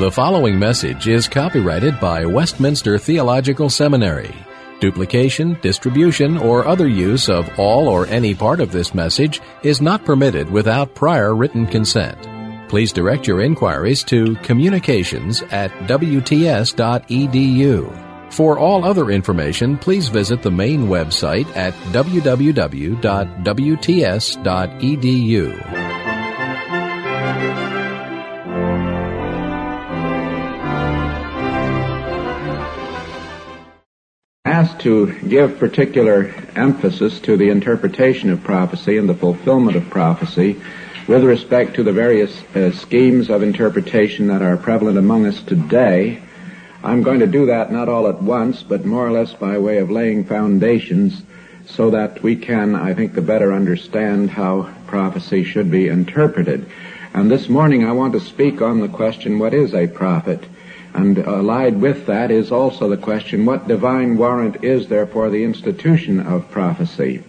The following message is copyrighted by Westminster Theological Seminary. Duplication, distribution, or other use of all or any part of this message is not permitted without prior written consent. Please direct your inquiries to communications@wts.edu. For all other information, please visit the main website at www.wts.edu. Asked to give particular emphasis to the interpretation of prophecy and the fulfillment of prophecy with respect to the various schemes of interpretation that are prevalent among us today. I'm going to do that not all at once, but more or less by way of laying foundations so that we can, I think, the better understand how prophecy should be interpreted. And this morning I want to speak on the question, what is a prophet? And allied with that is also the question, what divine warrant is there for the institution of prophecy?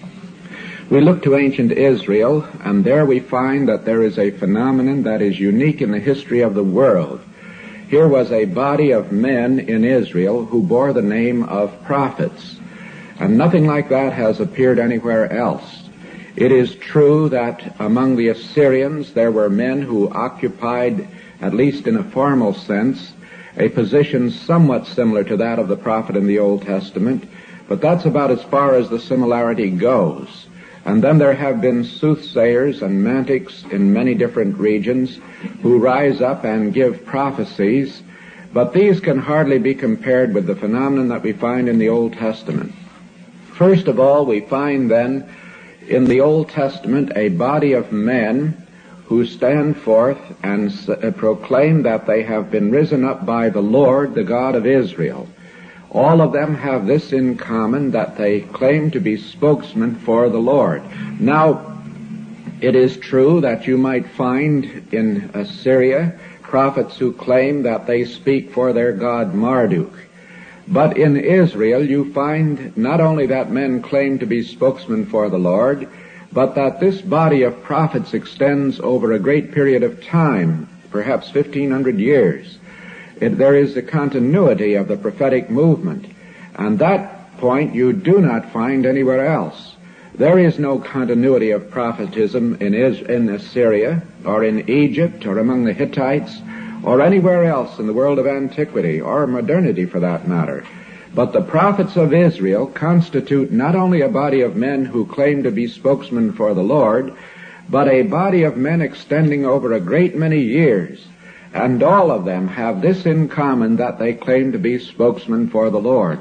We look to ancient Israel, and there we find that there is a phenomenon that is unique in the history of the world. Here was a body of men in Israel who bore the name of prophets, and nothing like that has appeared anywhere else. It is true that among the Assyrians there were men who occupied, at least in a formal sense, a position somewhat similar to that of the prophet in the Old Testament, but that's about as far as the similarity goes. And then there have been soothsayers and mantics in many different regions who rise up and give prophecies, but these can hardly be compared with the phenomenon that we find in the Old Testament. First of all, we find then in the Old Testament a body of men who stand forth and proclaim that they have been risen up by the Lord, the God of Israel. All of them have this in common, that they claim to be spokesmen for the Lord. Now, it is true that you might find in Assyria prophets who claim that they speak for their god Marduk. But in Israel you find not only that men claim to be spokesmen for the Lord, but that this body of prophets extends over a great period of time, perhaps 1,500 years. There is a continuity of the prophetic movement, and that point you do not find anywhere else. There is no continuity of prophetism in Assyria, or in Egypt, or among the Hittites, or anywhere else in the world of antiquity, or modernity for that matter. But the prophets of Israel constitute not only a body of men who claim to be spokesmen for the Lord, but a body of men extending over a great many years. And all of them have this in common, that they claim to be spokesmen for the Lord.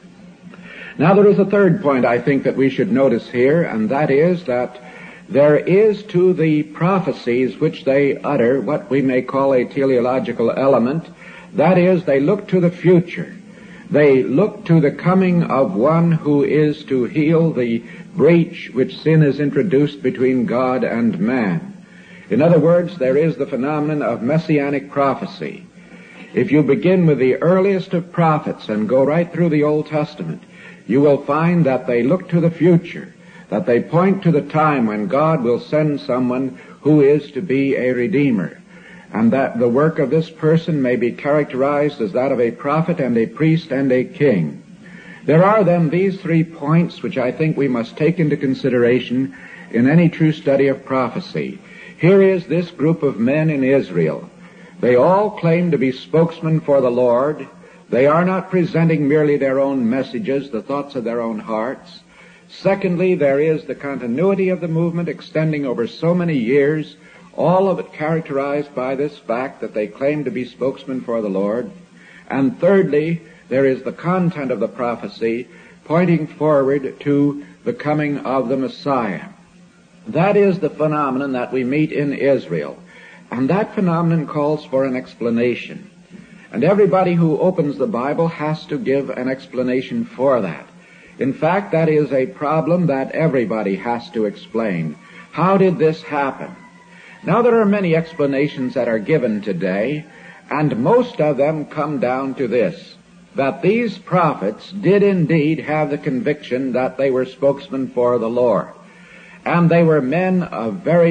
Now there is a third point I think that we should notice here, and that is that there is to the prophecies which they utter what we may call a teleological element. That is, they look to the future. They look to the coming of one who is to heal the breach which sin has introduced between God and man. In other words, there is the phenomenon of messianic prophecy. If you begin with the earliest of prophets and go right through the Old Testament, you will find that they look to the future, that they point to the time when God will send someone who is to be a redeemer, and that the work of this person may be characterized as that of a prophet and a priest and a king. There are then these 3 points which I think we must take into consideration in any true study of prophecy. Here is this group of men in Israel. They all claim to be spokesmen for the Lord. They are not presenting merely their own messages, the thoughts of their own hearts. Secondly, there is the continuity of the movement extending over so many years, all of it characterized by this fact that they claim to be spokesmen for the Lord. And thirdly, there is the content of the prophecy pointing forward to the coming of the Messiah. That is the phenomenon that we meet in Israel. And that phenomenon calls for an explanation. And everybody who opens the Bible has to give an explanation for that. In fact, that is a problem that everybody has to explain. How did this happen? Now, there are many explanations that are given today, and most of them come down to this, that these prophets did indeed have the conviction that they were spokesmen for the Lord. And they were men of very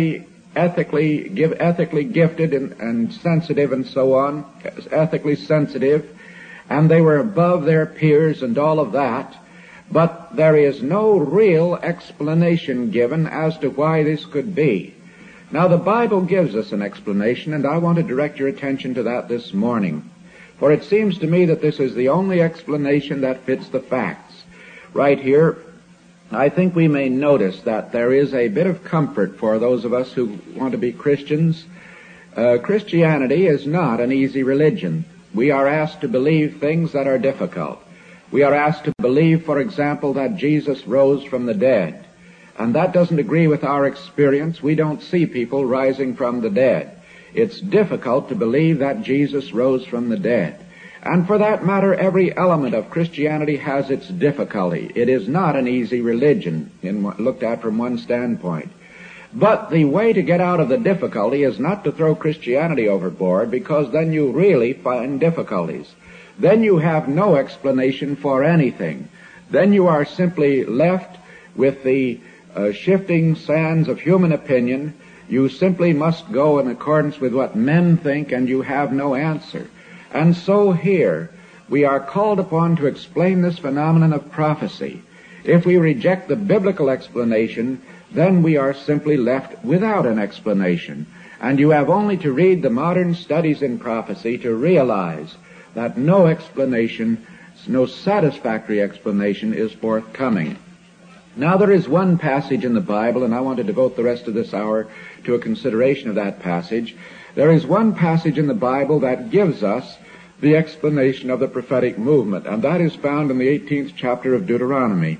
ethically gifted and sensitive and so on, ethically sensitive, and they were above their peers and all of that, but there is no real explanation given as to why this could be. Now, the Bible gives us an explanation, and I want to direct your attention to that this morning, for it seems to me that this is the only explanation that fits the facts. Right here, I think we may notice that there is a bit of comfort for those of us who want to be Christians. Christianity is not an easy religion. We are asked to believe things that are difficult. We are asked to believe, for example, that Jesus rose from the dead. And that doesn't agree with our experience. We don't see people rising from the dead. It's difficult to believe that Jesus rose from the dead. And for that matter, every element of Christianity has its difficulty. It is not an easy religion, looked at from one standpoint. But the way to get out of the difficulty is not to throw Christianity overboard, because then you really find difficulties. Then you have no explanation for anything. Then you are simply left with the shifting sands of human opinion. You simply must go in accordance with what men think, and you have no answer. And so here, we are called upon to explain this phenomenon of prophecy. If we reject the biblical explanation, then we are simply left without an explanation. And you have only to read the modern studies in prophecy to realize that no explanation, no satisfactory explanation is forthcoming. Now, there is one passage in the Bible, and I want to devote the rest of this hour to a consideration of that passage. There is one passage in the Bible that gives us the explanation of the prophetic movement, and that is found in the 18th chapter of Deuteronomy.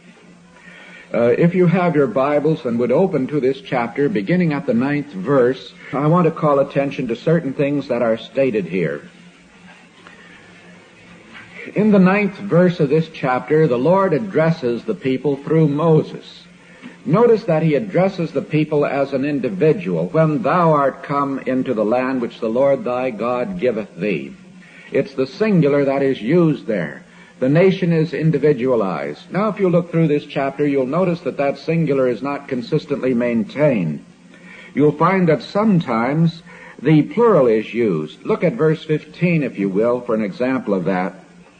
If you have your Bibles and would open to this chapter, beginning at the 9th verse, I want to call attention to certain things that are stated here. In the 9th verse of this chapter, the Lord addresses the people through Moses. Notice that he addresses the people as an individual. When thou art come into the land which the Lord thy God giveth thee. It's the singular that is used there. The nation is individualized. Now, if you look through this chapter, you'll notice that that singular is not consistently maintained. You'll find that sometimes the plural is used. Look at verse 15, if you will, for an example of that.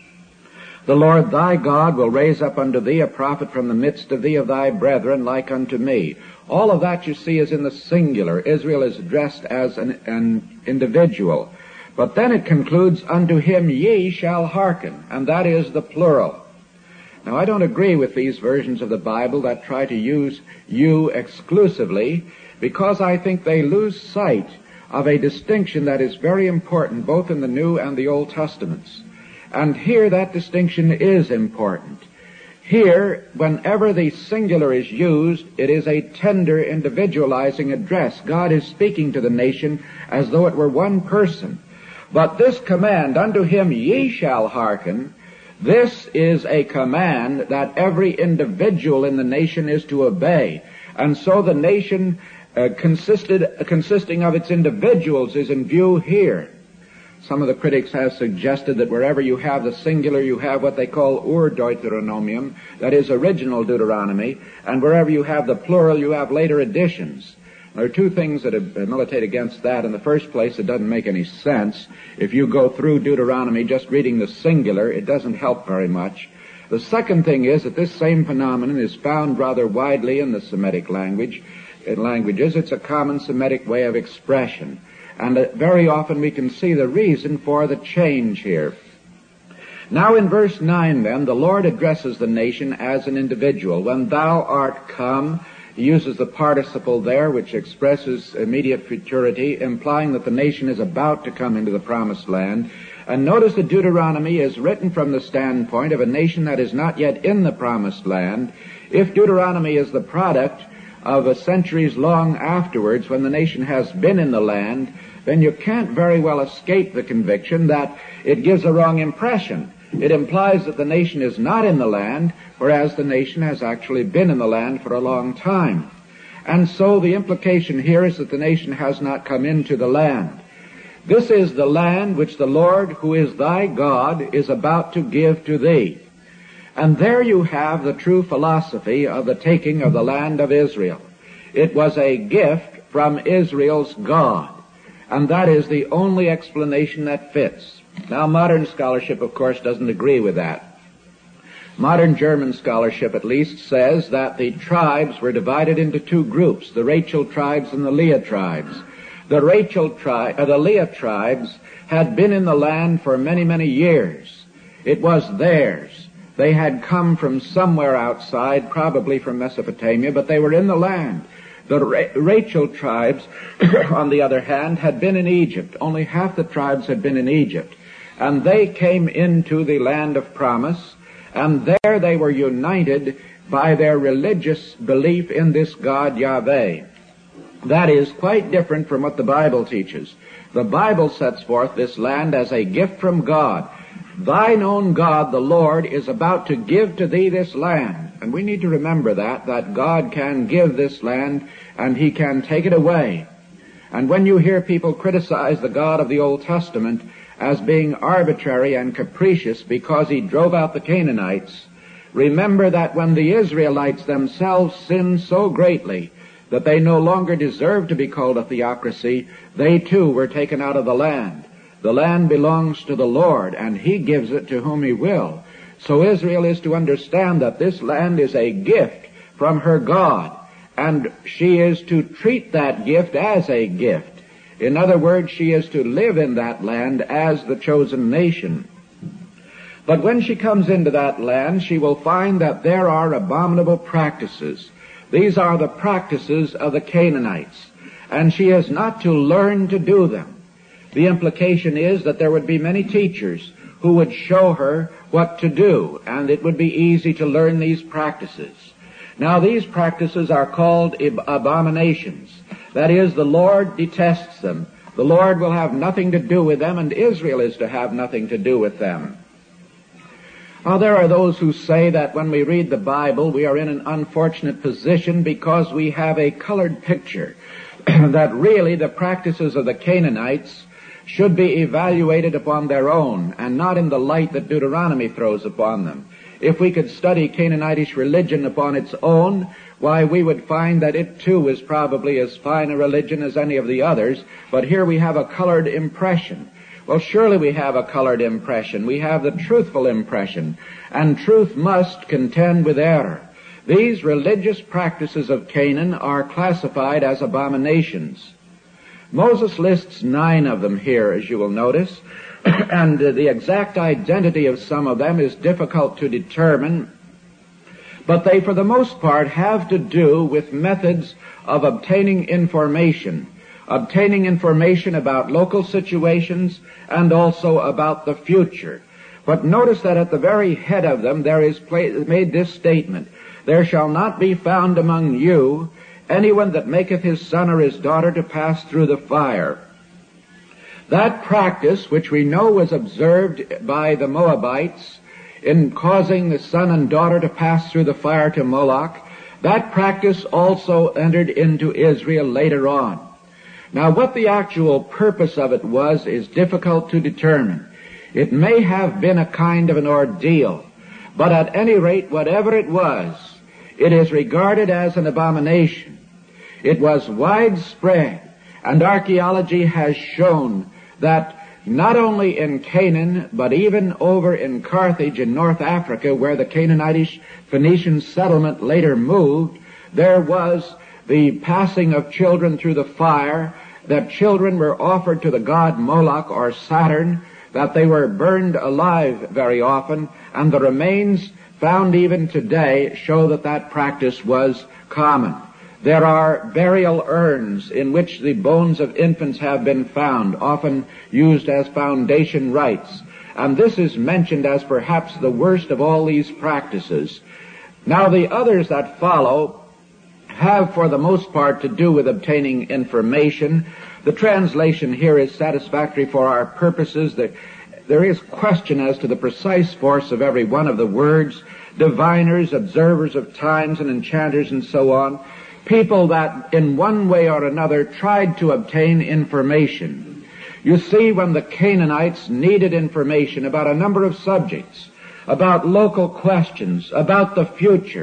The Lord thy God will raise up unto thee a prophet from the midst of thee of thy brethren like unto me. All of that you see is in the singular. Israel is addressed as an individual. But then it concludes, unto him ye shall hearken, and that is the plural. Now, I don't agree with these versions of the Bible that try to use you exclusively, because I think they lose sight of a distinction that is very important both in the New and the Old Testaments. And here that distinction is important. Here, whenever the singular is used, it is a tender, individualizing address. God is speaking to the nation as though it were one person. But this command, unto him ye shall hearken, this is a command that every individual in the nation is to obey. And so the nation consisting of its individuals is in view here. Some of the critics have suggested that wherever you have the singular, you have what they call Ur-Deuteronomium, that is original Deuteronomy, and wherever you have the plural, you have later additions. There are two things that militate against that. In the first place, it doesn't make any sense. If you go through Deuteronomy just reading the singular, it doesn't help very much. The second thing is that this same phenomenon is found rather widely in the Semitic languages. It's a common Semitic way of expression. And very often we can see the reason for the change here. Now in verse 9 then, the Lord addresses the nation as an individual. When thou art come, he uses the participle there, which expresses immediate futurity, implying that the nation is about to come into the promised land. And notice that Deuteronomy is written from the standpoint of a nation that is not yet in the promised land. If Deuteronomy is the product of centuries long afterwards, when the nation has been in the land, then you can't very well escape the conviction that it gives a wrong impression. It implies that the nation is not in the land, whereas the nation has actually been in the land for a long time. And so the implication here is that the nation has not come into the land. This is the land which the Lord, who is thy God, is about to give to thee. And there you have the true philosophy of the taking of the land of Israel. It was a gift from Israel's God. And that is the only explanation that fits. Now, modern scholarship, of course, doesn't agree with that. Modern German scholarship, at least, says that the tribes were divided into two groups, the Rachel tribes and the Leah tribes. The Leah tribes had been in the land for many, many years. It was theirs. They had come from somewhere outside, probably from Mesopotamia, but they were in the land. The Rachel tribes, on the other hand, had been in Egypt. Only half the tribes had been in Egypt. And they came into the land of promise, and there they were united by their religious belief in this God Yahweh. That is quite different from what the Bible teaches. The Bible sets forth this land as a gift from God. Thine own God, the Lord, is about to give to thee this land. And we need to remember that God can give this land and He can take it away. And when you hear people criticize the God of the Old Testament as being arbitrary and capricious because He drove out the Canaanites, remember that when the Israelites themselves sinned so greatly that they no longer deserved to be called a theocracy, they too were taken out of the land. The land belongs to the Lord, and He gives it to whom He will. So Israel is to understand that this land is a gift from her God, and she is to treat that gift as a gift. In other words, she is to live in that land as the chosen nation. But when she comes into that land, she will find that there are abominable practices. These are the practices of the Canaanites, and she is not to learn to do them. The implication is that there would be many teachers who would show her what to do, and it would be easy to learn these practices. Now, these practices are called abominations. That is, the Lord detests them. The Lord will have nothing to do with them, and Israel is to have nothing to do with them. Now, there are those who say that when we read the Bible, we are in an unfortunate position because we have a colored picture, that really the practices of the Canaanites should be evaluated upon their own and not in the light that Deuteronomy throws upon them. If we could study Canaanitish religion upon its own, why, we would find that it too is probably as fine a religion as any of the others, but here we have a colored impression. Well, surely we have a colored impression. We have the truthful impression, and truth must contend with error. These religious practices of Canaan are classified as abominations. Moses lists 9 of them here, as you will notice, and the exact identity of some of them is difficult to determine, but they, for the most part, have to do with methods of obtaining information about local situations and also about the future. But notice that at the very head of them there is made this statement: there shall not be found among you anyone that maketh his son or his daughter to pass through the fire. That practice, which we know was observed by the Moabites in causing the son and daughter to pass through the fire to Moloch, that practice also entered into Israel later on. Now, what the actual purpose of it was is difficult to determine. It may have been a kind of an ordeal, but at any rate, whatever it was, it is regarded as an abomination. It was widespread, and archaeology has shown that not only in Canaan, but even over in Carthage in North Africa, where the Canaanitish Phoenician settlement later moved, there was the passing of children through the fire, that children were offered to the god Moloch or Saturn, that they were burned alive very often, and the remains found even today show that that practice was common. There are burial urns in which the bones of infants have been found, often used as foundation rites, and this is mentioned as perhaps the worst of all these practices. Now, the others that follow have for the most part to do with obtaining information. The translation here is satisfactory for our purposes. There is question as to the precise force of every one of the words. Diviners, observers of times, and enchanters, and so on. People that in one way or another tried to obtain information. You see, when the Canaanites needed information about a number of subjects, about local questions, about the future,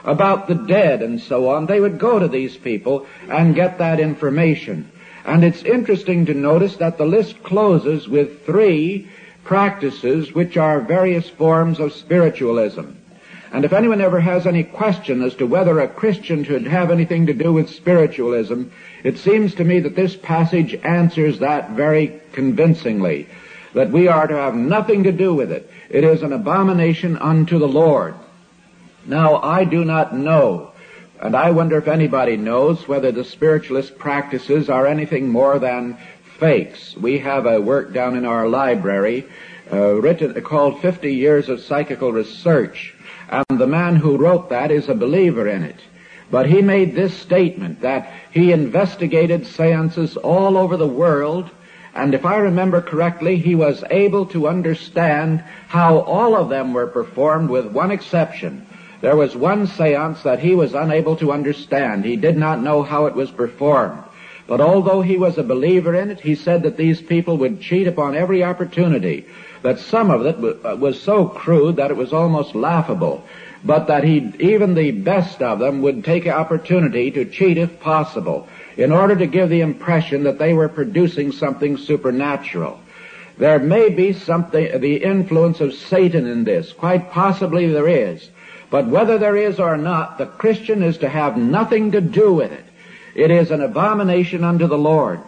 about the dead and so on, they would go to these people and get that information. And it's interesting to notice that the list closes with 3 practices which are various forms of spiritualism. And if anyone ever has any question as to whether a Christian should have anything to do with spiritualism, it seems to me that this passage answers that very convincingly, that we are to have nothing to do with it. It is an abomination unto the Lord. Now, I do not know, and I wonder if anybody knows, whether the spiritualist practices are anything more than fakes. We have a work down in our library written called 50 Years of Psychical Research, and the man who wrote that is a believer in it. But he made this statement, that he investigated seances all over the world, and if I remember correctly, he was able to understand how all of them were performed with one exception. There was one seance that he was unable to understand. He did not know how it was performed. But although he was a believer in it, he said that these people would cheat upon every opportunity, that some of it was so crude that it was almost laughable, but that even the best of them would take an opportunity to cheat if possible, in order to give the impression that they were producing something supernatural. There may be the influence of Satan in this. Quite possibly there is. But whether there is or not, the Christian is to have nothing to do with it. It is an abomination unto the Lord.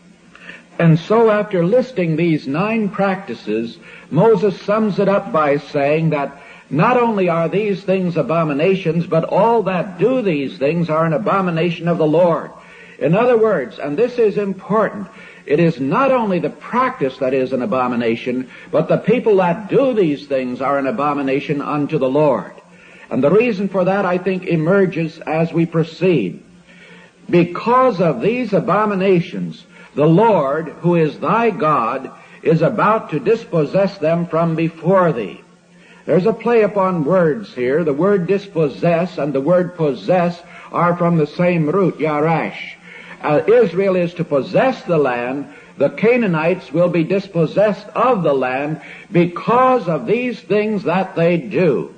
And so after listing these 9 practices, Moses sums it up by saying that not only are these things abominations, but all that do these things are an abomination of the Lord. In other words, and this is important, it is not only the practice that is an abomination, but the people that do these things are an abomination unto the Lord. And the reason for that, I think, emerges as we proceed. Because of these abominations, the Lord, who is thy God, is about to dispossess them from before thee. There's a play upon words here. The word dispossess and the word possess are from the same root, yarash. Israel is to possess the land. The Canaanites will be dispossessed of the land because of these things that they do.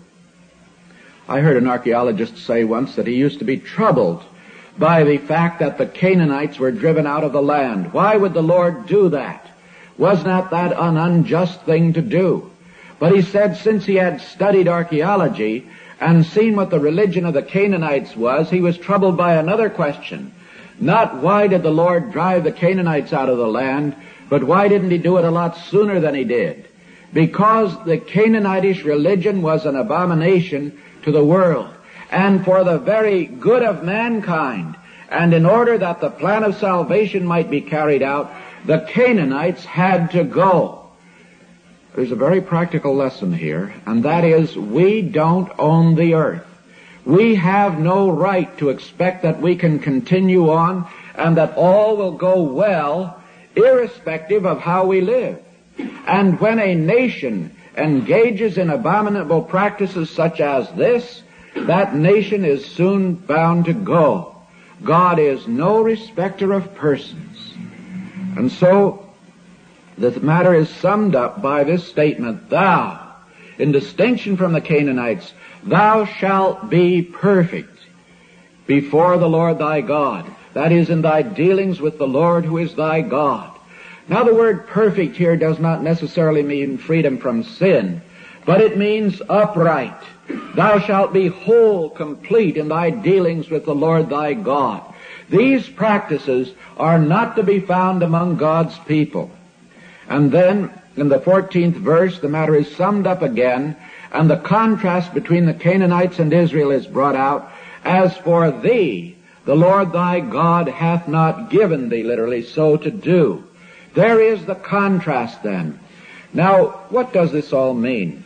I heard an archaeologist say once that he used to be troubled by the fact that the Canaanites were driven out of the land. Why would the Lord do that? Was not that an unjust thing to do? But he said since he had studied archaeology and seen what the religion of the Canaanites was, he was troubled by another question. Not why did the Lord drive the Canaanites out of the land, but why didn't he do it a lot sooner than he did? Because the Canaanitish religion was an abomination to the world, and for the very good of mankind, and in order that the plan of salvation might be carried out, the Canaanites had to go. There's a very practical lesson here, and that is, we don't own the earth. We have no right to expect that we can continue on and that all will go well irrespective of how we live. And when a nation engages in abominable practices such as this, that nation is soon bound to go. God is no respecter of persons. And so the matter is summed up by this statement, thou, in distinction from the Canaanites, thou shalt be perfect before the Lord thy God. That is, in thy dealings with the Lord who is thy God. Now the word perfect here does not necessarily mean freedom from sin, but it means upright. Thou shalt be whole, complete in thy dealings with the Lord thy God. These practices are not to be found among God's people. And then, in the 14th verse, the matter is summed up again, and the contrast between the Canaanites and Israel is brought out. As for thee, the Lord thy God hath not given thee, literally, so to do. There is the contrast then. Now, what does this all mean?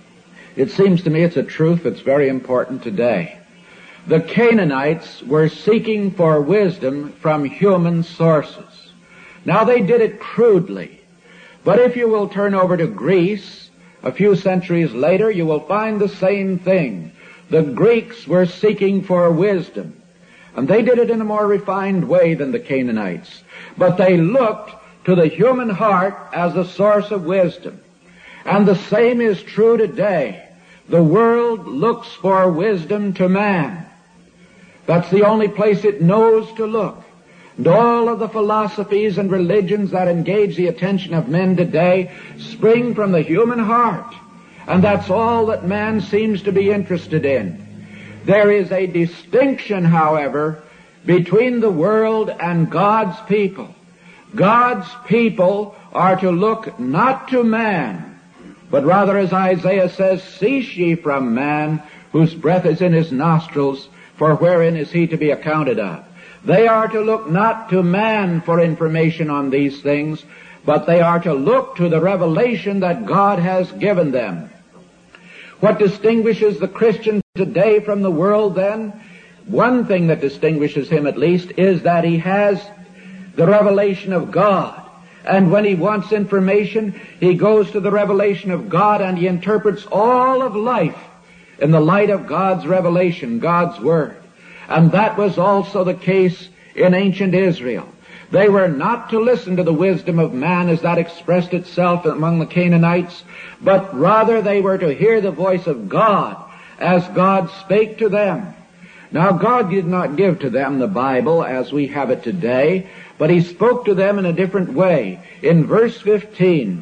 It seems to me it's a truth that's very important today. The Canaanites were seeking for wisdom from human sources. Now, they did it crudely. But if you will turn over to Greece, a few centuries later, you will find the same thing. The Greeks were seeking for wisdom. And they did it in a more refined way than the Canaanites. But they looked to the human heart as the source of wisdom. And the same is true today. The world looks for wisdom to man. That's the only place it knows to look. And all of the philosophies and religions that engage the attention of men today spring from the human heart. And that's all that man seems to be interested in. There is a distinction, however, between the world and God's people. God's people are to look not to man, but rather, as Isaiah says, cease ye from man, whose breath is in his nostrils, for wherein is he to be accounted of? They are to look not to man for information on these things, but they are to look to the revelation that God has given them. What distinguishes the Christian today from the world, then? One thing that distinguishes him, at least, is that he has the revelation of God. And when he wants information, he goes to the revelation of God and he interprets all of life in the light of God's revelation, God's Word. And that was also the case in ancient Israel. They were not to listen to the wisdom of man as that expressed itself among the Canaanites, but rather they were to hear the voice of God as God spake to them. Now, God did not give to them the Bible as we have it today, but He spoke to them in a different way. In verse 15,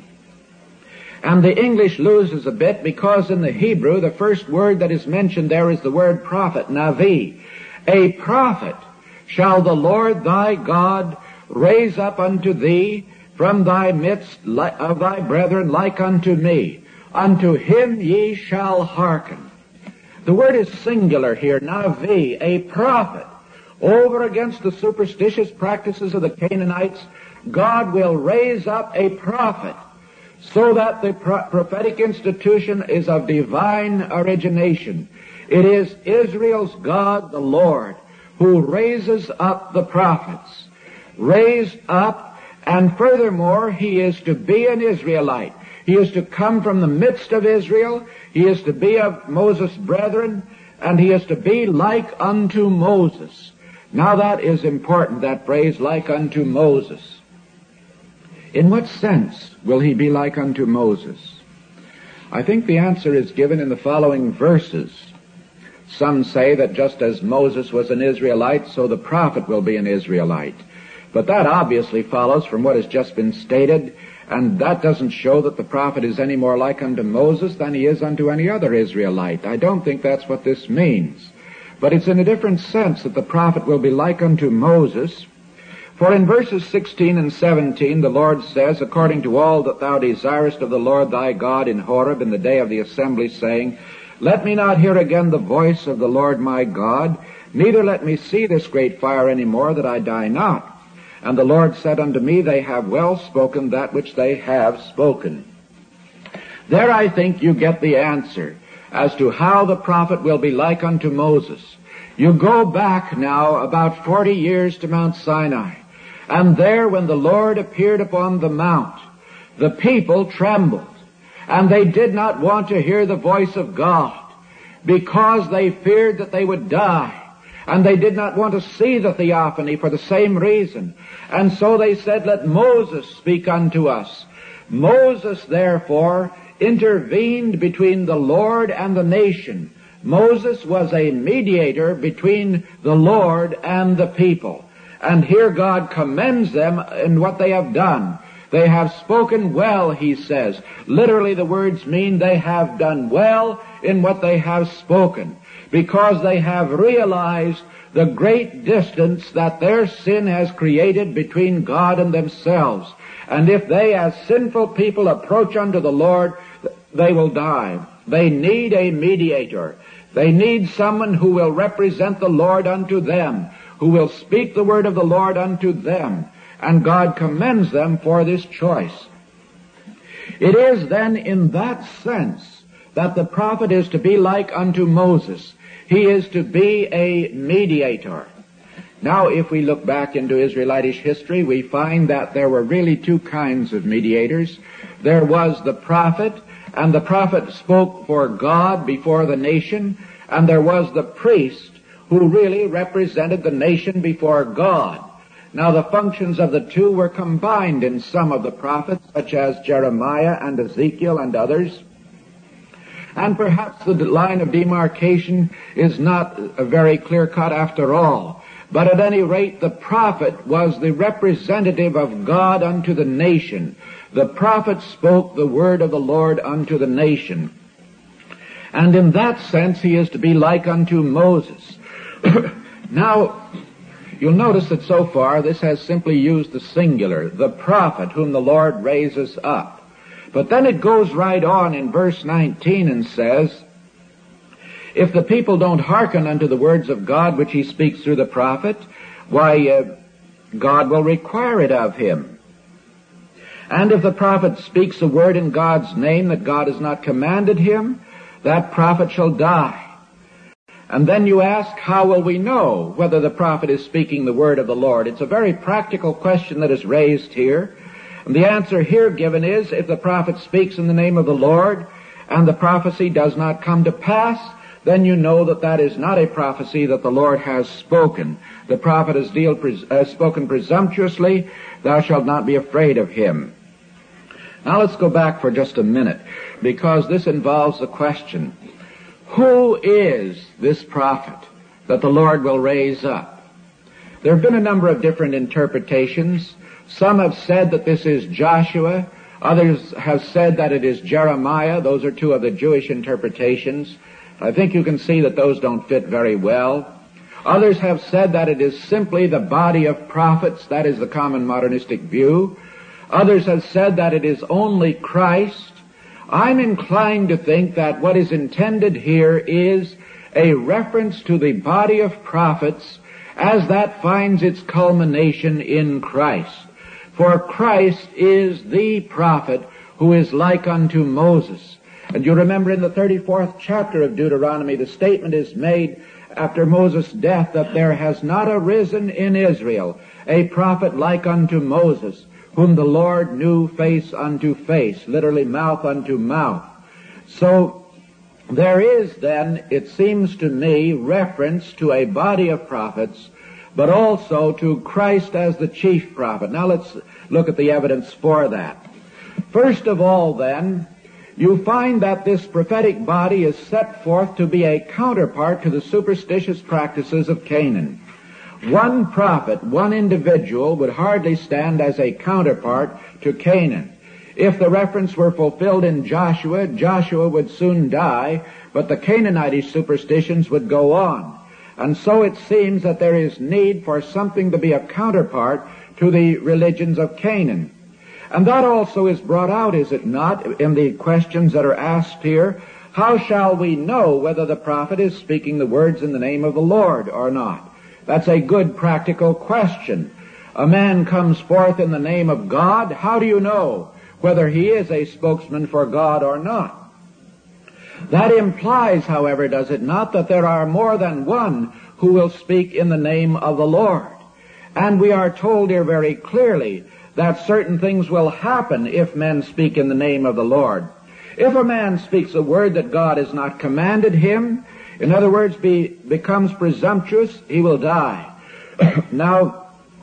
and the English loses a bit because in the Hebrew the first word that is mentioned there is the word prophet, navi. A prophet shall the Lord thy God raise up unto thee from thy midst of thy brethren like unto me. Unto him ye shall hearken. The word is singular here, navi, a prophet. Over against the superstitious practices of the Canaanites, God will raise up a prophet so that the prophetic institution is of divine origination. It is Israel's God, the Lord, who raises up the prophets. Raised up, and furthermore, he is to be an Israelite. He is to come from the midst of Israel. He is to be of Moses' brethren, and he is to be like unto Moses. Now that is important, that phrase, like unto Moses. In what sense will he be like unto Moses? I think the answer is given in the following verses. Some say that just as Moses was an Israelite, so the prophet will be an Israelite. But that obviously follows from what has just been stated, and that doesn't show that the prophet is any more like unto Moses than he is unto any other Israelite. I don't think that's what this means. But it's in a different sense that the prophet will be like unto Moses. For in verses 16 and 17 the Lord says, according to all that thou desirest of the Lord thy God in Horeb in the day of the assembly, saying, let me not hear again the voice of the Lord my God, neither let me see this great fire any more, that I die not. And the Lord said unto me, they have well spoken that which they have spoken. There I think you get the answer as to how the prophet will be like unto Moses. You go back now about 40 years to Mount Sinai, and there when the Lord appeared upon the mount, the people trembled, and they did not want to hear the voice of God because they feared that they would die. And they did not want to see the theophany for the same reason. And so they said, let Moses speak unto us. Moses, therefore, intervened between the Lord and the nation. Moses was a mediator between the Lord and the people. And here God commends them in what they have done. They have spoken well, he says. Literally the words mean they have done well in what they have spoken, because they have realized the great distance that their sin has created between God and themselves. And if they as sinful people approach unto the Lord, they will die. They need a mediator. They need someone who will represent the Lord unto them, who will speak the word of the Lord unto them. And God commends them for this choice. It is then in that sense that the prophet is to be like unto Moses. He is to be a mediator. Now, if we look back into Israelitish history, we find that there were really two kinds of mediators. There was the prophet, and the prophet spoke for God before the nation, and there was the priest, who really represented the nation before God. Now, the functions of the two were combined in some of the prophets, such as Jeremiah and Ezekiel and others. And perhaps the line of demarcation is not very clear-cut after all. But at any rate, the prophet was the representative of God unto the nation. The prophet spoke the word of the Lord unto the nation. And in that sense, he is to be like unto Moses. Now, you'll notice that so far this has simply used the singular, the prophet whom the Lord raises up. But then it goes right on in verse 19 and says, if the people don't hearken unto the words of God which he speaks through the prophet, why, God will require it of him. And if the prophet speaks a word in God's name that God has not commanded him, that prophet shall die. And then you ask, how will we know whether the prophet is speaking the word of the Lord? It's a very practical question that is raised here. And the answer here given is, if the prophet speaks in the name of the Lord and the prophecy does not come to pass, then you know that that is not a prophecy that the Lord has spoken. The prophet has spoken presumptuously, thou shalt not be afraid of him. Now let's go back for just a minute, because this involves the question, who is this prophet that the Lord will raise up? There have been a number of different interpretations. Some have said that this is Joshua. Others have said that it is Jeremiah. Those are two of the Jewish interpretations. I think you can see that those don't fit very well. Others have said that it is simply the body of prophets. That is the common modernistic view. Others have said that it is only Christ. I'm inclined to think that what is intended here is a reference to the body of prophets as that finds its culmination in Christ. For Christ is the prophet who is like unto Moses. And you remember in the 34th chapter of Deuteronomy, the statement is made after Moses' death that there has not arisen in Israel a prophet like unto Moses, whom the Lord knew face unto face, literally mouth unto mouth. So there is then, it seems to me, reference to a body of prophets, but also to Christ as the chief prophet. Now let's look at the evidence for that. First of all then, you find that this prophetic body is set forth to be a counterpart to the superstitious practices of Canaan. One prophet, one individual, would hardly stand as a counterpart to Canaan. If the reference were fulfilled in Joshua, Joshua would soon die, but the Canaanitish superstitions would go on. And so it seems that there is need for something to be a counterpart to the religions of Canaan. And that also is brought out, is it not, in the questions that are asked here? How shall we know whether the prophet is speaking the words in the name of the Lord or not? That's a good practical question. A man comes forth in the name of God. How do you know whether he is a spokesman for God or not? That implies, however, does it not, that there are more than one who will speak in the name of the Lord. And we are told here very clearly that certain things will happen if men speak in the name of the Lord. If a man speaks a word that God has not commanded him, in other words, becomes presumptuous, he will die. Now,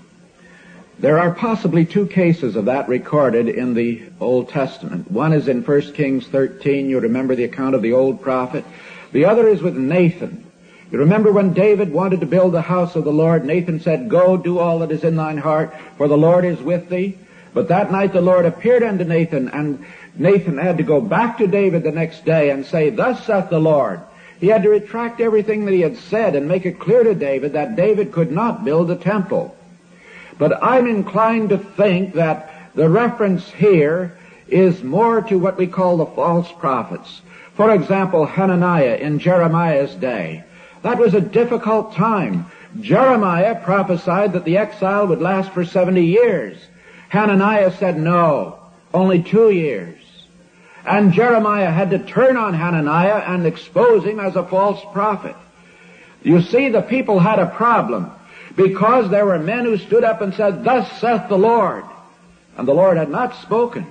there are possibly two cases of that recorded in the Old Testament. One is in 1 Kings 13. You remember the account of the old prophet. The other is with Nathan. You remember when David wanted to build the house of the Lord, Nathan said, "Go, do all that is in thine heart, for the Lord is with thee." But that night the Lord appeared unto Nathan, and Nathan had to go back to David the next day and say, "Thus saith the Lord." He had to retract everything that he had said and make it clear to David that David could not build a temple. But I'm inclined to think that the reference here is more to what we call the false prophets. For example, Hananiah in Jeremiah's day. That was a difficult time. Jeremiah prophesied that the exile would last for 70 years. Hananiah said no, only 2 years. And Jeremiah had to turn on Hananiah and expose him as a false prophet. You see, the people had a problem because there were men who stood up and said, "Thus saith the Lord," and the Lord had not spoken.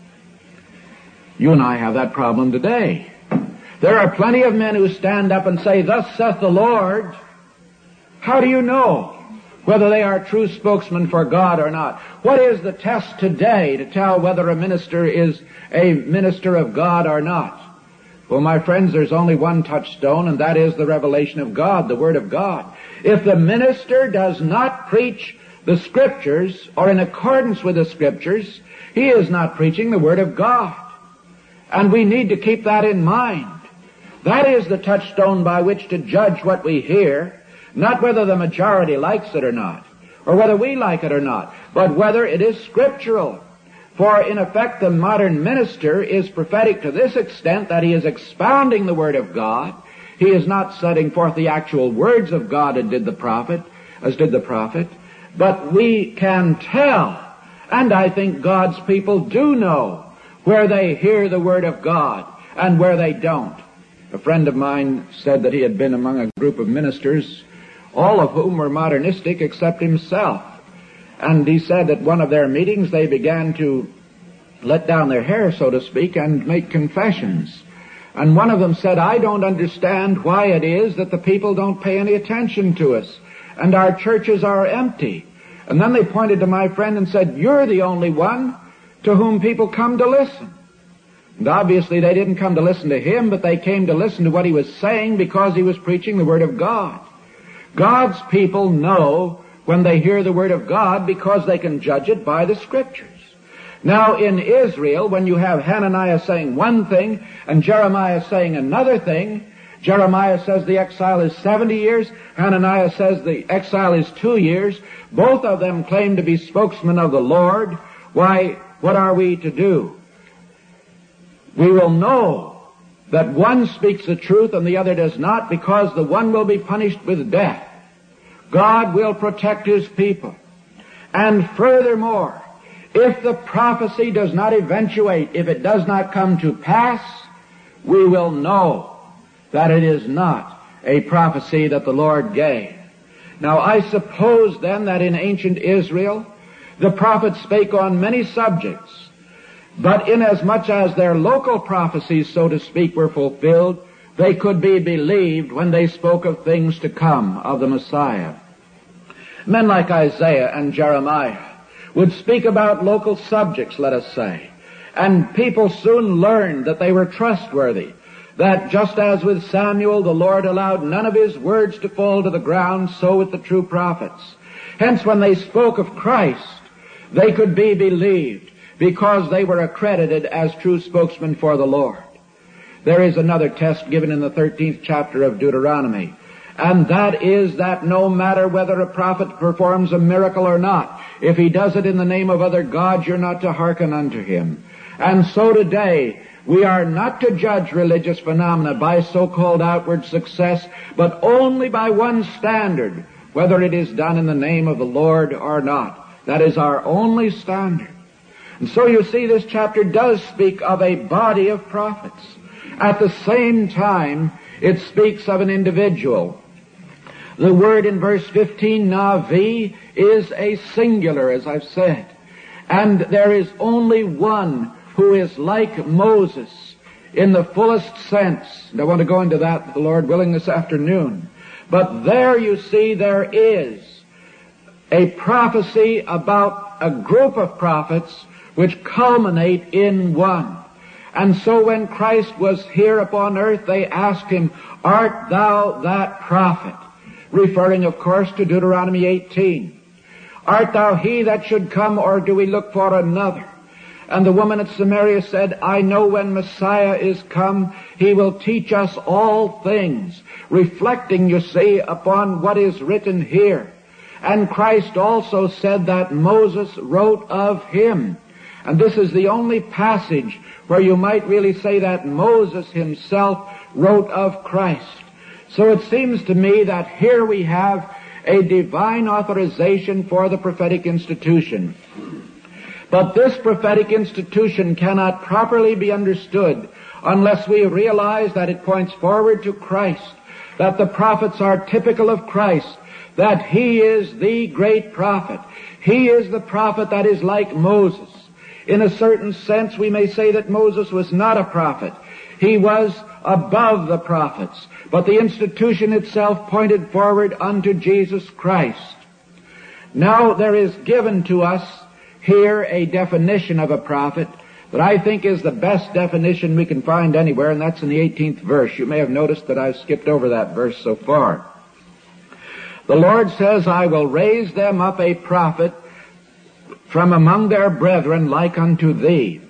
You and I have that problem today. There are plenty of men who stand up and say, "Thus saith the Lord." How do you know whether they are true spokesmen for God or not? What is the test today to tell whether a minister is a minister of God or not? Well, my friends, there's only one touchstone, and that is the revelation of God, the Word of God. If the minister does not preach the Scriptures, or in accordance with the Scriptures, he is not preaching the Word of God. And we need to keep that in mind. That is the touchstone by which to judge what we hear, not whether the majority likes it or not, or whether we like it or not, but whether it is scriptural. For in effect, the modern minister is prophetic to this extent that he is expounding the Word of God. He is not setting forth the actual words of God as did the prophet, but we can tell, and I think God's people do know, where they hear the Word of God and where they don't. A friend of mine said that he had been among a group of ministers, all of whom were modernistic except himself. And he said at one of their meetings they began to let down their hair, so to speak, and make confessions. And one of them said, I don't understand why it is that the people don't pay any attention to us, and our churches are empty. And then they pointed to my friend and said, you're the only one to whom people come to listen. And obviously they didn't come to listen to him, but they came to listen to what he was saying because he was preaching the Word of God. God's people know when they hear the Word of God because they can judge it by the Scriptures. Now in Israel, when you have Hananiah saying one thing and Jeremiah saying another thing, Jeremiah says the exile is 70 years, Hananiah says the exile is 2 years. Both of them claim to be spokesmen of the Lord. Why, what are we to do? We will know that one speaks the truth and the other does not, because the one will be punished with death. God will protect His people. And furthermore, if the prophecy does not eventuate, if it does not come to pass, we will know that it is not a prophecy that the Lord gave. Now I suppose then that in ancient Israel, the prophets spake on many subjects, but inasmuch as their local prophecies, so to speak, were fulfilled, they could be believed when they spoke of things to come, of the Messiah. Men like Isaiah and Jeremiah would speak about local subjects, let us say, and people soon learned that they were trustworthy, that just as with Samuel the Lord allowed none of His words to fall to the ground, so with the true prophets. Hence when they spoke of Christ, they could be believed, because they were accredited as true spokesmen for the Lord. There is another test given in the 13th chapter of Deuteronomy, and that is that no matter whether a prophet performs a miracle or not, if he does it in the name of other gods, you're not to hearken unto him. And so today, we are not to judge religious phenomena by so-called outward success, but only by one standard, whether it is done in the name of the Lord or not. That is our only standard. And so you see, this chapter does speak of a body of prophets. At the same time, it speaks of an individual. The word in verse 15, Navi, is a singular, as I've said. And there is only one who is like Moses in the fullest sense. And I want to go into that, the Lord willing, this afternoon. But there you see there is a prophecy about a group of prophets which culminate in one. And so when Christ was here upon earth, they asked Him, Art thou that prophet? Referring, of course, to Deuteronomy 18. Art thou he that should come, or do we look for another? And the woman at Samaria said, I know when Messiah is come, He will teach us all things. Reflecting, you see, upon what is written here. And Christ also said that Moses wrote of Him. And this is the only passage where you might really say that Moses himself wrote of Christ. So it seems to me that here we have a divine authorization for the prophetic institution. But this prophetic institution cannot properly be understood unless we realize that it points forward to Christ, that the prophets are typical of Christ, that He is the great prophet. He is the prophet that is like Moses. In a certain sense, we may say that Moses was not a prophet. He was above the prophets. But the institution itself pointed forward unto Jesus Christ. Now there is given to us here a definition of a prophet that I think is the best definition we can find anywhere, and that's in the 18th verse. You may have noticed that I've skipped over that verse so far. The Lord says, I will raise them up a prophet from among their brethren like unto thee,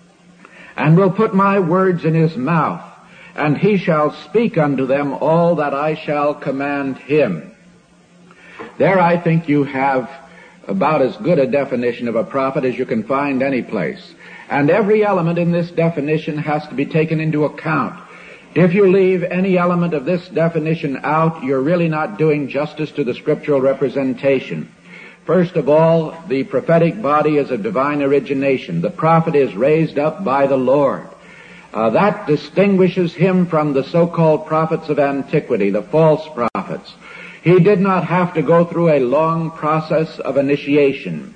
and will put my words in his mouth, and he shall speak unto them all that I shall command him. There I think you have about as good a definition of a prophet as you can find any place. And every element in this definition has to be taken into account. If you leave any element of this definition out, you're really not doing justice to the scriptural representation. First of all, the prophetic body is of divine origination. The prophet is raised up by the Lord. That distinguishes him from the so-called prophets of antiquity, the false prophets. He did not have to go through a long process of initiation.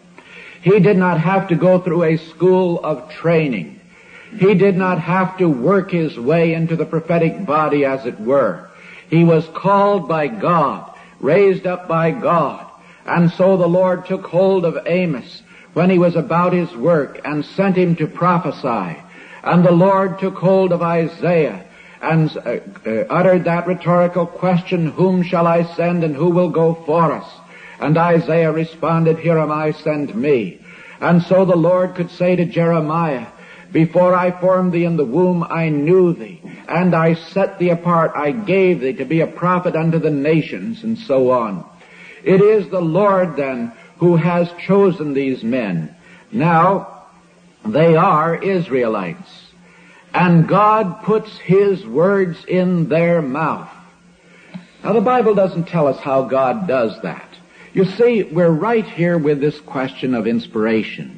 He did not have to go through a school of training. He did not have to work his way into the prophetic body, as it were. He was called by God, raised up by God. And so the Lord took hold of Amos when he was about his work and sent him to prophesy. And the Lord took hold of Isaiah and uttered that rhetorical question, whom shall I send and who will go for us? And Isaiah responded, here am I, send me. And so the Lord could say to Jeremiah, before I formed thee in the womb, I knew thee, and I set thee apart. I gave thee to be a prophet unto the nations, and so on. It is the Lord, then, who has chosen these men. Now, they are Israelites, and God puts his words in their mouth. Now, the Bible doesn't tell us how God does that. You see, we're right here with this question of inspiration.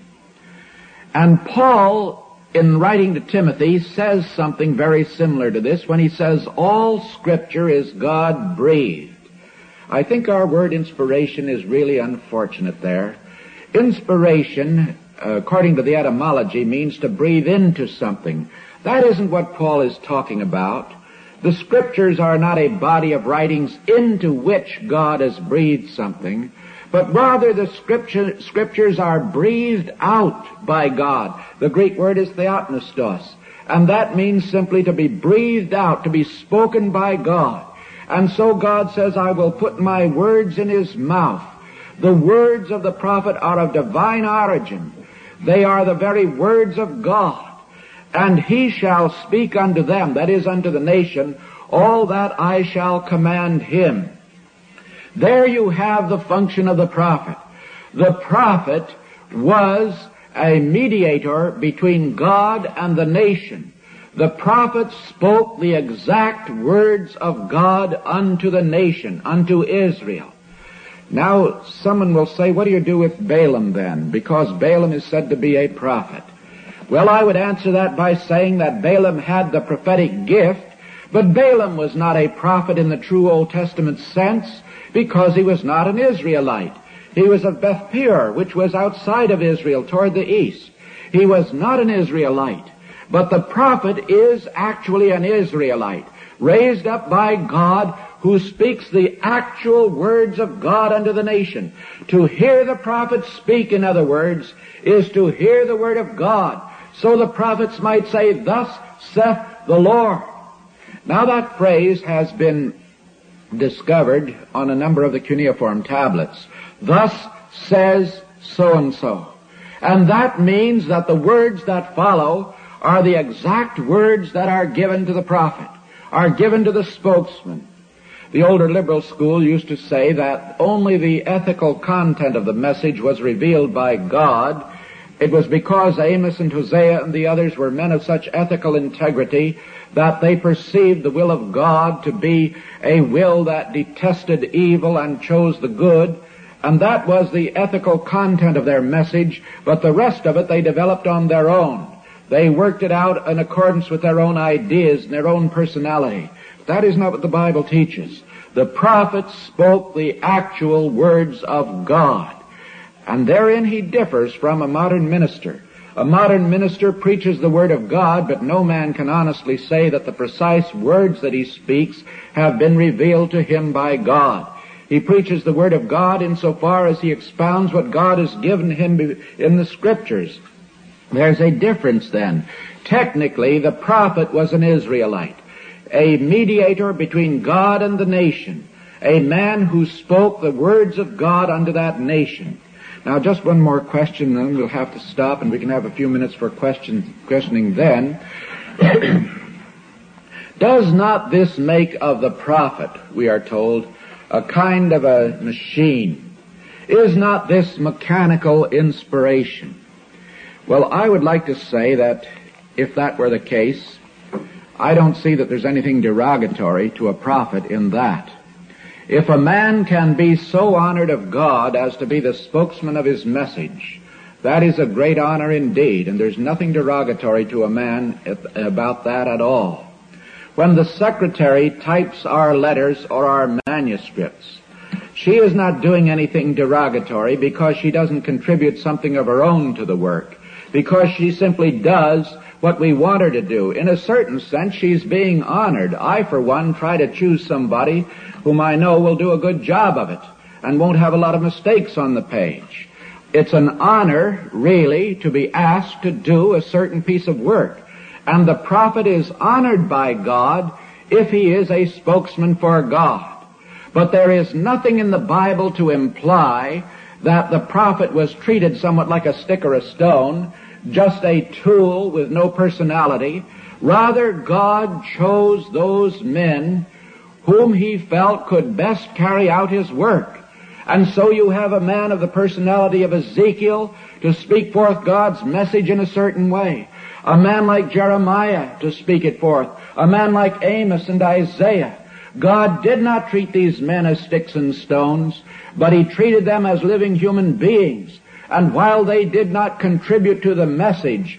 And Paul, in writing to Timothy, says something very similar to this when he says, all Scripture is God-breathed. I think our word inspiration is really unfortunate there. Inspiration, according to the etymology, means to breathe into something. That isn't what Paul is talking about. The Scriptures are not a body of writings into which God has breathed something, but rather the Scriptures are breathed out by God. The Greek word is theopneustos, and that means simply to be breathed out, to be spoken by God. And so God says, I will put my words in his mouth. The words of the prophet are of divine origin. They are the very words of God. And he shall speak unto them, that is, unto the nation, all that I shall command him. There you have the function of the prophet. The prophet was a mediator between God and the nation. The prophet spoke the exact words of God unto the nation, unto Israel. Now, someone will say, what do you do with Balaam then? Because Balaam is said to be a prophet. Well, I would answer that by saying that Balaam had the prophetic gift, but Balaam was not a prophet in the true Old Testament sense because he was not an Israelite. He was of Beth Peor, which was outside of Israel toward the east. He was not an Israelite. But the prophet is actually an Israelite, raised up by God, who speaks the actual words of God unto the nation. To hear the prophet speak, in other words, is to hear the word of God. So the prophets might say, thus saith the Lord. Now that phrase has been discovered on a number of the cuneiform tablets. Thus says so-and-so. And that means that the words that follow are the exact words that are given to the prophet, are given to the spokesman. The older liberal school used to say that only the ethical content of the message was revealed by God. It was because Amos and Hosea and the others were men of such ethical integrity that they perceived the will of God to be a will that detested evil and chose the good, and that was the ethical content of their message, but the rest of it they developed on their own. They worked it out in accordance with their own ideas and their own personality. That is not what the Bible teaches. The prophet spoke the actual words of God, and therein he differs from a modern minister. A modern minister preaches the word of God, but no man can honestly say that the precise words that he speaks have been revealed to him by God. He preaches the word of God insofar as he expounds what God has given him in the Scriptures. There's a difference then. Technically, the prophet was an Israelite, a mediator between God and the nation, a man who spoke the words of God unto that nation. Now, just one more question, then we'll have to stop, and we can have a few minutes for questioning then. Does not this make of the prophet, we are told, a kind of a machine? Is not this mechanical inspiration? Well, I would like to say that if that were the case, I don't see that there's anything derogatory to a prophet in that. If a man can be so honored of God as to be the spokesman of his message, that is a great honor indeed, and there's nothing derogatory to a man about that at all. When the secretary types our letters or our manuscripts, she is not doing anything derogatory because she doesn't contribute something of her own to the work, because she simply does what we want her to do. In a certain sense, she's being honored. I, for one, try to choose somebody whom I know will do a good job of it and won't have a lot of mistakes on the page. It's an honor, really, to be asked to do a certain piece of work. And the prophet is honored by God if he is a spokesman for God. But there is nothing in the Bible to imply that the prophet was treated somewhat like a stick or a stone, just a tool with no personality. Rather, God chose those men whom he felt could best carry out his work. And so you have a man of the personality of Ezekiel to speak forth God's message in a certain way. A man like Jeremiah to speak it forth. A man like Amos and Isaiah. God did not treat these men as sticks and stones, but he treated them as living human beings. And while they did not contribute to the message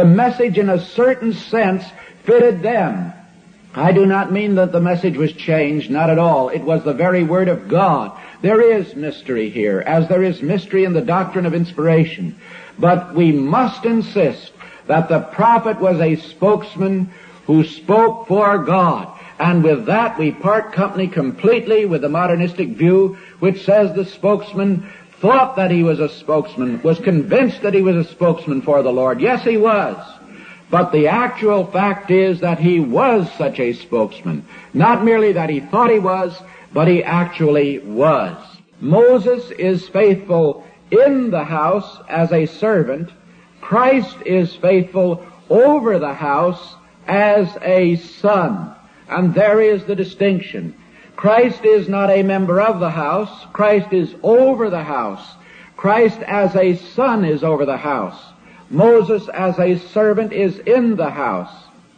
in a certain sense fitted them. I do not mean that the message was changed, not at all. It was the very Word of God. There is mystery here, as there is mystery in the doctrine of inspiration. But we must insist that the prophet was a spokesman who spoke for God. And with that we part company completely with the modernistic view, which says the spokesman thought that he was a spokesman, was convinced that he was a spokesman for the Lord. Yes, he was. But the actual fact is that he was such a spokesman. Not merely that he thought he was, but he actually was. Moses is faithful in the house as a servant. Christ is faithful over the house as a son. And there is the distinction. Christ is not a member of the house. Christ is over the house. Christ as a son is over the house. Moses as a servant is in the house.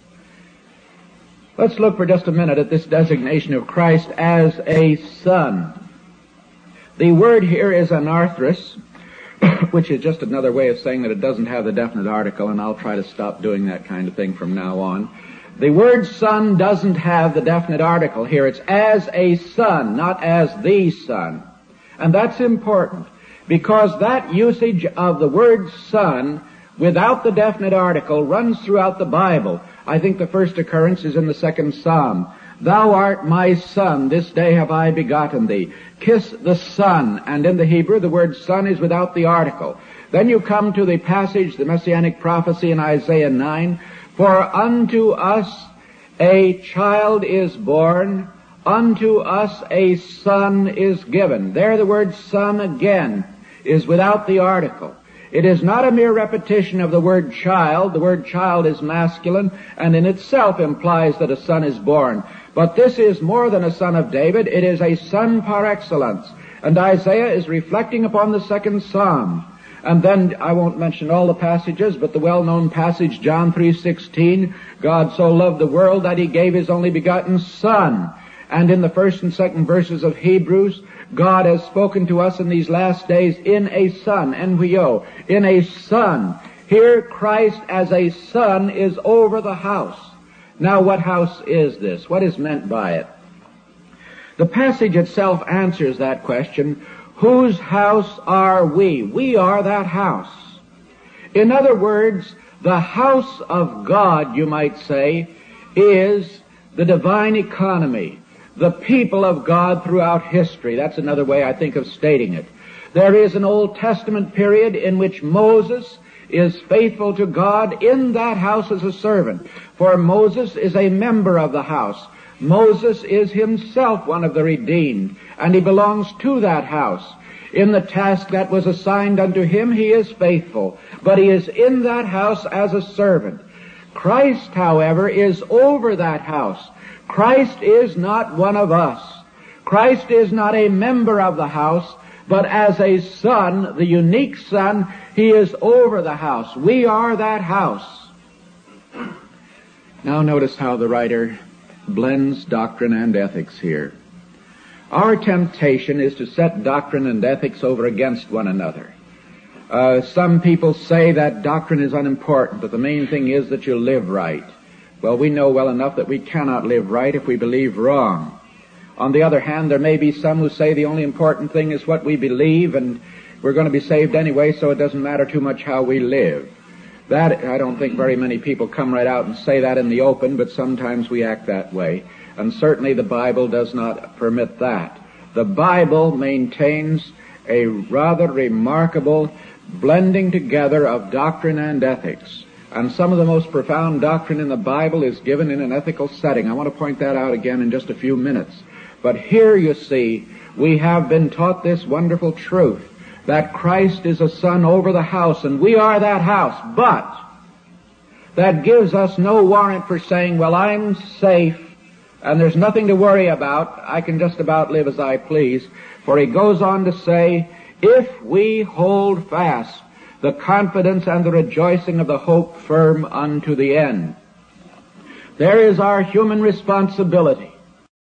Let's look for just a minute at this designation of Christ as a son. The word here is anarthros, which is just another way of saying that it doesn't have the definite article, and I'll try to stop doing that kind of thing from now on. The word son doesn't have the definite article here. It's as a son, not as the son. And that's important, because that usage of the word son without the definite article runs throughout the Bible. I think the first occurrence is in the second Psalm. Thou art my son, this day have I begotten thee. Kiss the son. And in the Hebrew, the word son is without the article. Then you come to the passage, the Messianic prophecy in Isaiah 9, for unto us a child is born, unto us a son is given. There the word son again is without the article. It is not a mere repetition of the word child. The word child is masculine and in itself implies that a son is born. But this is more than a son of David. It is a son par excellence. And Isaiah is reflecting upon the second Psalm. And then, I won't mention all the passages, but the well-known passage, John 3:16, God so loved the world that he gave his only begotten Son. And in the first and second verses of Hebrews, God has spoken to us in these last days in a Son, envio, in a Son. Here Christ as a Son is over the house. Now what house is this? What is meant by it? The passage itself answers that question. Whose house are we? We are that house. In other words, the house of God, you might say, is the divine economy, the people of God throughout history. That's another way, I think, of stating it. There is an Old Testament period in which Moses is faithful to God in that house as a servant. For Moses is a member of the house. Moses is himself one of the redeemed, and he belongs to that house. In the task that was assigned unto him, he is faithful, but he is in that house as a servant. Christ, however, is over that house. Christ is not one of us. Christ is not a member of the house, but as a son, the unique son, he is over the house. We are that house. Now notice how the writer blends doctrine and ethics here. Our temptation is to set doctrine and ethics over against one another. Some people say that doctrine is unimportant, but the main thing is that you live right. Well, we know well enough that we cannot live right if we believe wrong. On the other hand, there may be some who say the only important thing is what we believe, and we're going to be saved anyway, so it doesn't matter too much how we live. That, I don't think very many people come right out and say that in the open, but sometimes we act that way. And certainly the Bible does not permit that. The Bible maintains a rather remarkable blending together of doctrine and ethics. And some of the most profound doctrine in the Bible is given in an ethical setting. I want to point that out again in just a few minutes. But here you see, we have been taught this wonderful truth, that Christ is a son over the house, and we are that house. But that gives us no warrant for saying, well, I'm safe, and there's nothing to worry about. I can just about live as I please. For he goes on to say, if we hold fast the confidence and the rejoicing of the hope firm unto the end. There is our human responsibility.